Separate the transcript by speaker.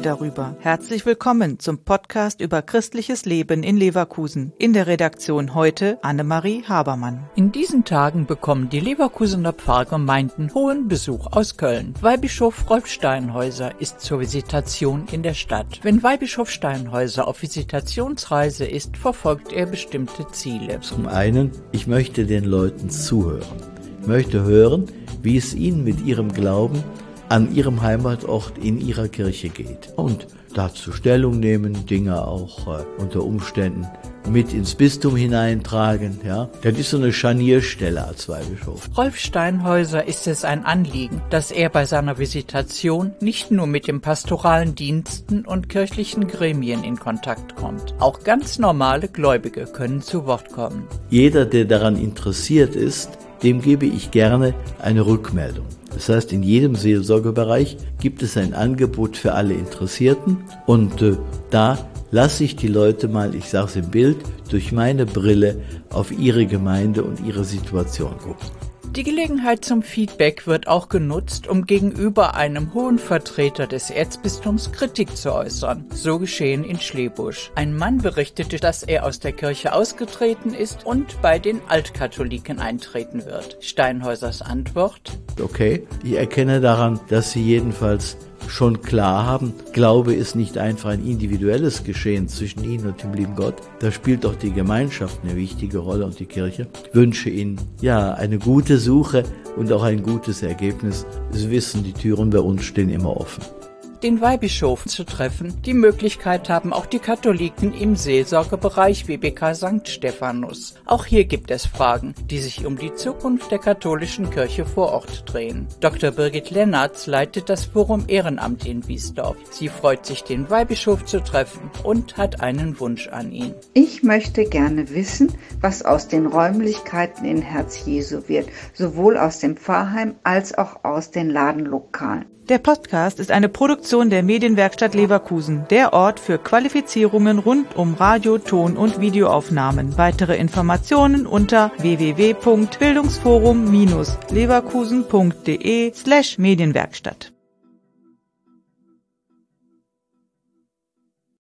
Speaker 1: darüber. Herzlich willkommen zum Podcast über christliches Leben in Leverkusen. In der Redaktion heute Annemarie Habermann.
Speaker 2: In diesen Tagen bekommen die Leverkusener Pfarrgemeinden hohen Besuch aus Köln. Weihbischof Rolf Steinhäuser ist zur Visitation in der Stadt. Wenn Weihbischof Steinhäuser auf Visitationsreise ist, verfolgt er bestimmte Ziele.
Speaker 3: Zum einen, ich möchte den Leuten zuhören. Ich möchte hören, wie es ihnen mit ihrem Glauben an ihrem Heimatort in ihrer Kirche geht. Und dazu Stellung nehmen, Dinge auch unter Umständen mit ins Bistum hineintragen. Ja. Das ist so eine Scharnierstelle als Weihbischof.
Speaker 2: Rolf Steinhäuser ist es ein Anliegen, dass er bei seiner Visitation nicht nur mit den pastoralen Diensten und kirchlichen Gremien in Kontakt kommt. Auch ganz normale Gläubige können zu Wort kommen.
Speaker 3: Jeder, der daran interessiert ist, dem gebe ich gerne eine Rückmeldung. Das heißt, in jedem Seelsorgebereich gibt es ein Angebot für alle Interessierten und da lasse ich die Leute mal, ich sage es im Bild, durch meine Brille auf ihre Gemeinde und ihre Situation gucken.
Speaker 2: Die Gelegenheit zum Feedback wird auch genutzt, um gegenüber einem hohen Vertreter des Erzbistums Kritik zu äußern. So geschehen in Schlebusch. Ein Mann berichtete, dass er aus der Kirche ausgetreten ist und bei den Altkatholiken eintreten wird. Steinhäusers Antwort:
Speaker 3: Okay, ich erkenne daran, dass Sie jedenfalls schon klar haben, Glaube ist nicht einfach ein individuelles Geschehen zwischen Ihnen und dem lieben Gott. Da spielt auch die Gemeinschaft eine wichtige Rolle und die Kirche. Ich wünsche Ihnen eine gute Suche und auch ein gutes Ergebnis. Sie wissen, die Türen bei uns stehen immer offen.
Speaker 2: Den Weihbischof zu treffen. Die Möglichkeit haben auch die Katholiken im Seelsorgebereich WBK St. Stephanus. Auch hier gibt es Fragen, die sich um die Zukunft der katholischen Kirche vor Ort drehen. Dr. Birgit Lennartz leitet das Forum Ehrenamt in Wiesdorf. Sie freut sich, den Weihbischof zu treffen und hat einen Wunsch an ihn.
Speaker 4: Ich möchte gerne wissen, was aus den Räumlichkeiten in Herz Jesu wird, sowohl aus dem Pfarrheim als auch aus den Ladenlokalen.
Speaker 1: Der Podcast ist eine Produktion der Medienwerkstatt Leverkusen, der Ort für Qualifizierungen rund um Radio-, Ton- und Videoaufnahmen. Weitere Informationen unter www.bildungsforum-leverkusen.de/Medienwerkstatt.